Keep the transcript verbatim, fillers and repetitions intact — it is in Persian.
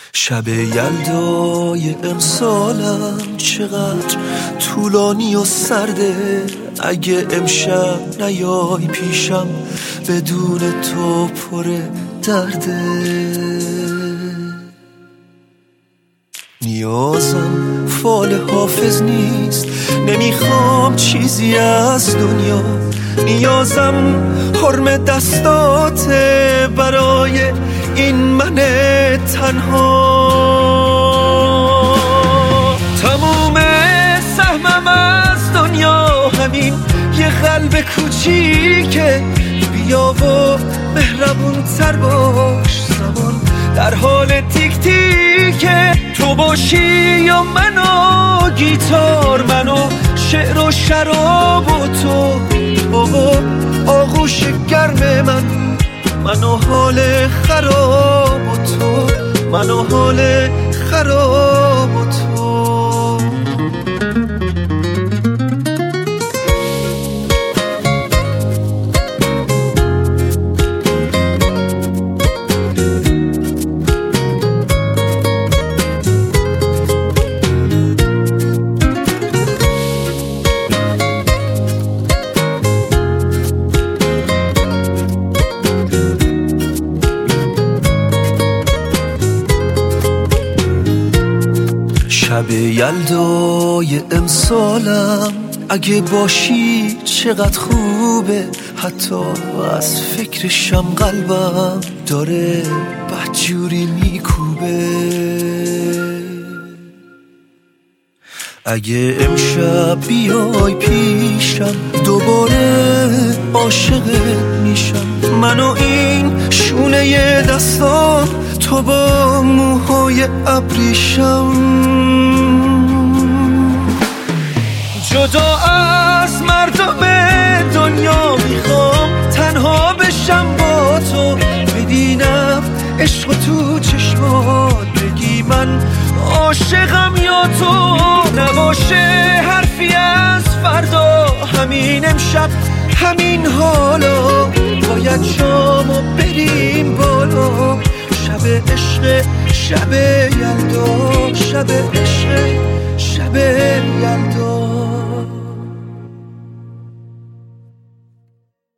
شب یلدای امسالم چقدر طولانی و سرده، اگه امشب نیای پیشم بدون تو پر درده. نیازم فال حافظ نیست، نمیخوام چیزی از دنیا، نیازم حرم دستاته برای این من تنها. تموم سهمم از دنیا همین یه قلب کوچیکه، بیا و مهربون تر باش، زمان در حال تیک تیکه. تو باشی یا منو گیتار، منو شعر و شراب و تو، بابا آغوش گرم من، منو حال خراب و تو، منو حال خراب و تو. شب یلدای امسالم اگه باشی چقدر خوبه، حتی از فکرشم قلبم داره بدجوری میکوبه. اگه امشب بیای پیشم دوباره عاشقت میشم، من و این شونه دستام، تو با موهای ابریشم. جدا از مردم دنیا میخوام تنها بشم با تو، ببینم عشق تو چشمات، بگی من عاشقم یا تو. نباشه حرفی از فردا، همین امشب همین حالا، باید شامو بریم بالا. شب عشق شب یلدا، شب عشق شب یلدا.